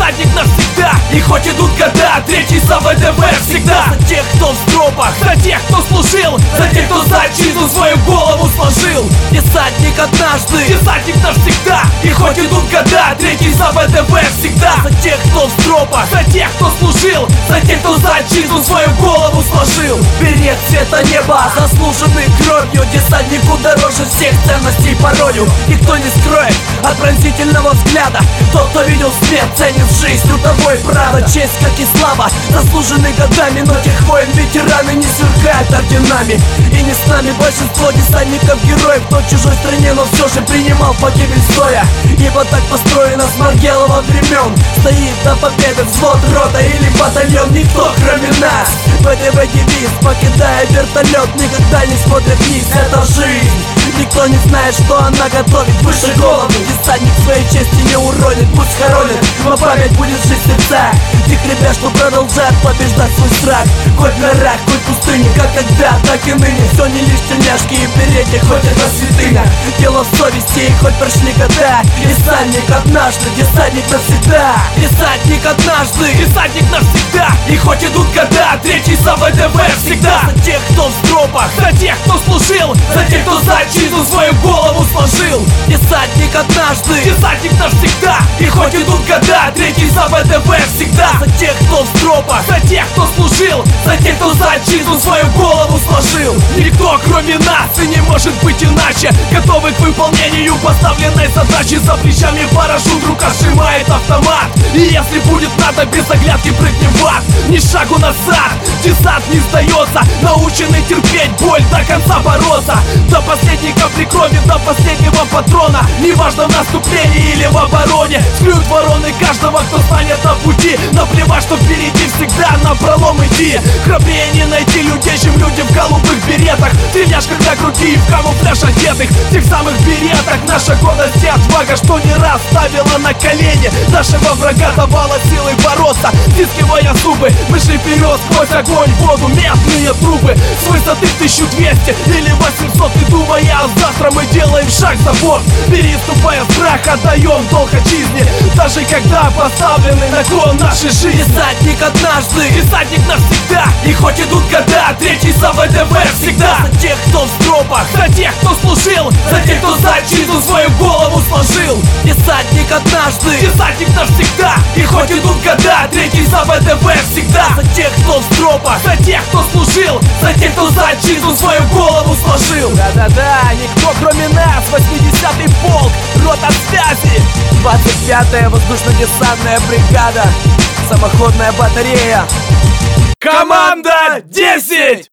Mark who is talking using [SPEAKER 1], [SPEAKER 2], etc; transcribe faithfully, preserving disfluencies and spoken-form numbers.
[SPEAKER 1] десантник навсегда. И хоть идут года, третий за ВДВ всегда. За тех, кто в стропах, за тех, кто служил, за тех, кто за отчизну свою голову сложил. Десантник однажды, десантник навсегда. И хоть идут года, третий за ВДВ всегда. За тех, кто в стропах, за тех, кто служил, за тех, кто за отчизну свою голову сложил. Берет цвета неба, заслуженный кровью. Десантнику дороже всех ценностей порою. Никто не скроет от пронзительного взгляда. Тот, кто видел свет, ценит жизнь, у того и правда. Честь, как и слава, заслужены годами. Но тех войн ветераны не сверкают орденами. И не с нами большинство десантников героев. Кто в чужой стране, но все же принимал погибель стоя. Ибо так построено с Маргелова времен. Стоит до победы взвод, рота или батальон. Никто, кроме нас. ВДВ девиз, покидая вертолет, никогда не смотрят вниз. Это жизнь. Никто не знает, что она готовит выше голову. Десантник своей чести не уронит, пусть хоронит, но память будет жить в сердцах тех ребят, что продолжают побеждать свой страх. Хоть в горах, хоть в пустыне, как тогда, так и ныне. Все не лишь тельняшки и передние, хоть это святыня. Дело в совести, и хоть прошли года. Десантник однажды, десантник навсегда. Десантник однажды, десантник навсегда. И хоть идут года, третий за ВДВ всегда. За тех, кто в стропах, за тех, кто служил, за тех, кто за отчизну свою голову сложил. Десантник однажды, десантник навсегда. И хоть идут года, третий за ВДВ всегда. За тех, кто в стропах, за тех, кто служил, за тех, кто за отчизну свою голову сложил. Никто, кроме нас, и не может быть иначе. Готовы к выполнению поставленной задачи. За плечами парашют, рука сжимает автомат. И если будет надо, без оглядки прыгнем в ад. Ни шагу назад, десант не сдается. Научены терпеть боль, до конца бороться. До последней капли крови, до последнего патрона. Неважно, в наступлении или в обороне. Склюют вороны каждого, кто станет на пути. Наплевать, что впереди, всегда на пролом иди. Храбрее не найти людей, чем люди в голубых беретах. В тельняшках на груди и в камуфляж одетых. В тех самых беретах наша гордость и отвага, что не раз ставила на колени нашего врага, давала силы бороться. Стискивая зубы, мы шли вперед сквозь огонь, воду, медные трубы. С высоты тысяча двести или восемьсот, не думая, а завтра мы делаем шаг за борт. Переступая страх, отдаем долг отчизне, даже когда поставлены на кон нашей жизни. Десантник однажды, десантник навсегда. И хоть идут года, третий за ВДВ всегда. За тех, кто в стропах, за тех, кто служил, за тех, кто за отчизну свою голову сложил. Десантник однажды, десантник навсегда. И хоть идут года, третий за ВДВ всегда. За тех, кто в стропах, за тех, кто служил, за тех, кто за отчизну свою голову сложил. Да-да-да, никто кроме нас. Восьмидесятый полк, рота связи, двадцать пятая воздушно-десантная бригада, самоходная батарея. Команда десять!